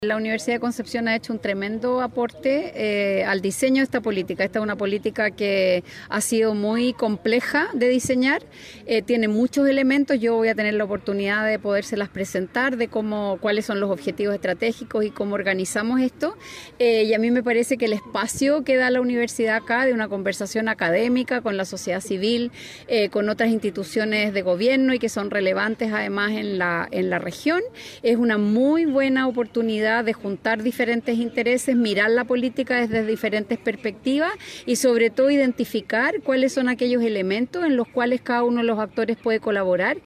La Universidad de Concepción ha hecho un tremendo aporte al diseño de esta política. Esta es una política que ha sido muy compleja de diseñar, tiene muchos elementos. Yo voy a tener la oportunidad de podérselas presentar, de cuáles son los objetivos estratégicos y cómo organizamos esto. Y a mí me parece que el espacio que da la universidad acá de una conversación académica con la sociedad civil, con otras instituciones de gobierno y que son relevantes además en la región, es una muy buena oportunidad de juntar diferentes intereses, mirar la política desde diferentes perspectivas y sobre todo identificar cuáles son aquellos elementos en los cuales cada uno de los actores puede colaborar